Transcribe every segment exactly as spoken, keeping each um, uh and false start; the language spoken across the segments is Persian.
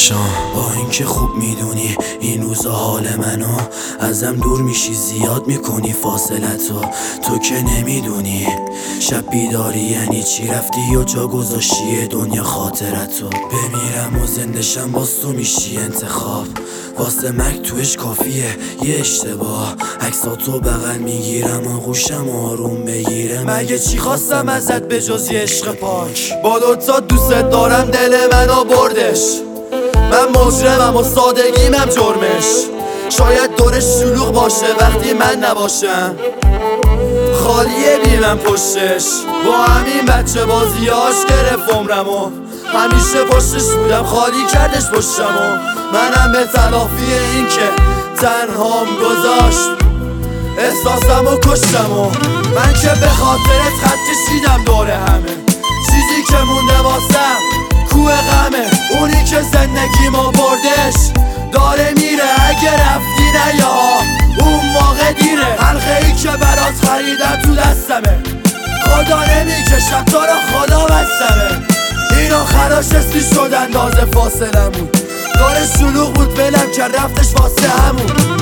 نشان. با اینکه خوب میدونی این روزا حال منو، ازم دور میشی، زیاد میکنی فاصلتو. تو که نمیدونی شب بیداری یعنی چی، رفتی و جا گذاشتی دنیا خاطرتو. بمیرم و زندشم باز تو میشی انتخاب، واسه مرگ توش کافیه یه اشتباه. عکساتو بغل میگیرم و گوشم آروم بگیره. مگه چی خواستم ازت به جز یه عشق پاک؟ با دوتا دوست دارم دل منو بردش. من مجرمم و سادگیمم جرمش. شاید دورش شلوغ باشه وقتی من نباشم، خالیه بی من پشتش. با همین بچه بازیاش گرفت عمرمو، همیشه پشتش بودم خالی کردش پشتمو. منم به تلافی این که تنهام گذاشت احساسمو کشتمو. من که به خاطرت خط کشیدم دوره همه، چیزی که مونده واسم کوه غمه. اونی که زندگیمو بردش داره میره، اگه رفتی نه یا اون موقع دیره. حلقه ای که برات خریدم تو دستمه، خدا نمیکشم تو رو خدا بستمه. این آخراش اسمی شد اندازه فاصلمون، داره شلوغ بود ولم که رفتش واسه همون.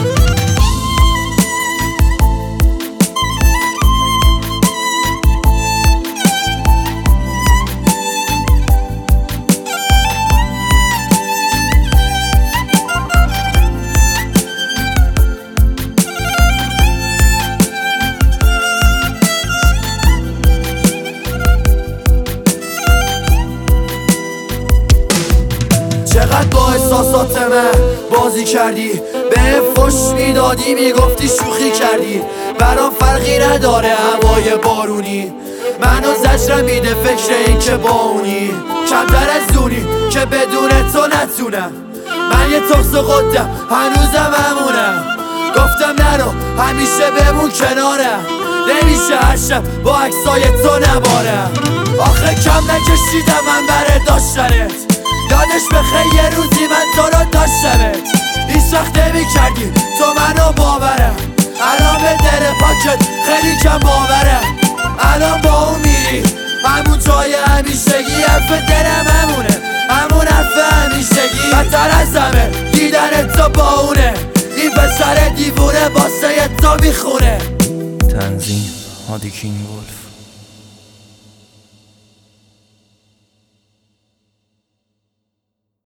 چقدر با احساسات من بازی کردی، به فش میدادی میگفتی شوخی کردی. برام فرقی نداره هوای بارونی، منو زجرم میده فکر این که با اونی. کمتر از دونی که بدون تو نتونم، من یه تخص قدم هنوزم همونم. گفتم نرو همیشه بمون کنارم، نمیشه هر شب با عکسای تو نبارم. آخه کم نکشیدم من بره داشتنت، یادش بخیر یه روزی من تو رو داشتمت. هیچ وقت نمی کردی تو منو باورم، الان به دل پاکت خیلی کم باورم. الان با اون میری همون جای همیشگی، حرف دلم همونه همون حرف همیشگی. بدتر از همه دیدن تو با اونه، این پسر دیوونه واسه تو میخونه. تنظیم هادی کینگ ولف.